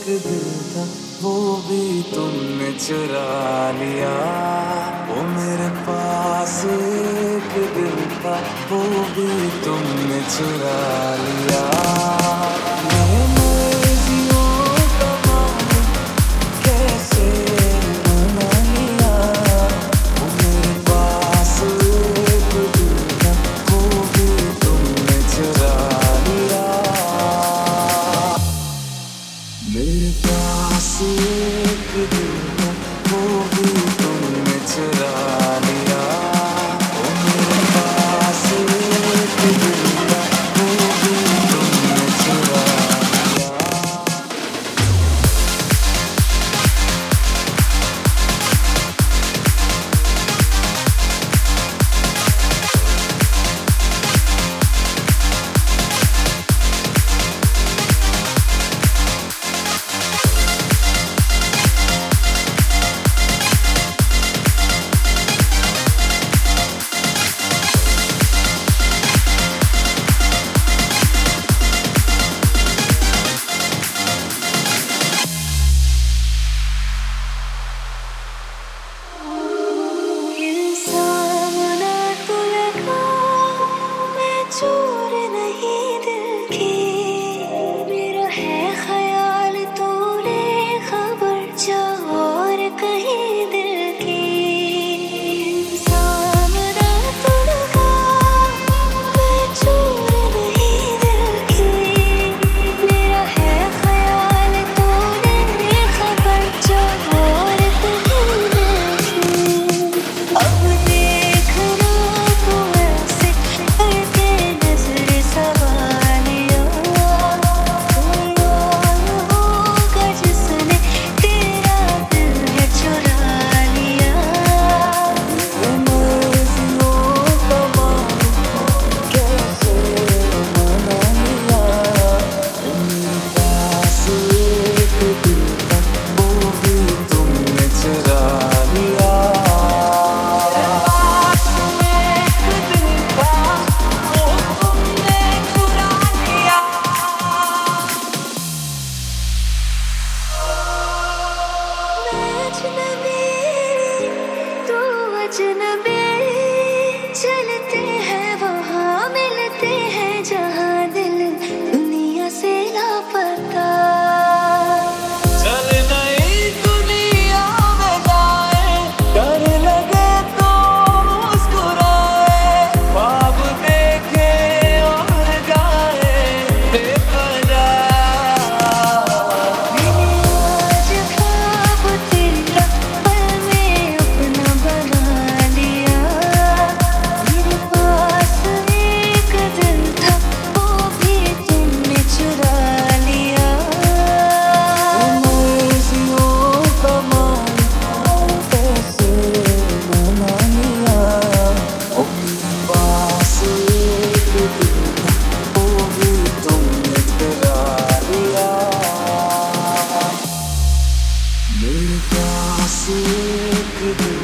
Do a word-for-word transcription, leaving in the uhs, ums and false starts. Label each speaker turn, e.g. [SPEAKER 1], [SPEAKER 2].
[SPEAKER 1] दिल था वो भी तुमने चुरा लिया। वो मेरे पास एक दिल था वो भी तुमने चुरा लिया। मैं मर्जियों का मालिक कैसे बना लिया। वो मेरे पास एक दिल था वो भी तुमने चुरा लिया। मेरे पास एक दिल था वो भी तुमने चुरा लिया। ओ मेरे पास एक दिल था वो भी तुमने चुरा लिया। चोर नहीं दिल की मेरा है ख्याल तूने खबर जा और कहीं दिल की सामना तुड़का मैं चोर नहीं दिल की मेरा है ख्याल तूने खबर जा और कहीं दिल की। अब देखना तू ऐसे करके अजनबी चलते हैं वहाँ मिलते हैं जहाँ दिल दुनिया से लापता। चल नई दुनिया में जाए डर लगे तो मुस्कुराए ख्वाब देखे और गाए बेपरा। मैंने आज ख्वाब तेरा पल में अपना बना लिया। मेरे पास एक दिल था वो भी तुमने चुरा लिया। मर्जियों का मालिक कैसे बना लिया। ओ मेरे पास एक दिल था वो भी तुमने चुरा लिया। मेरे पास एक दिल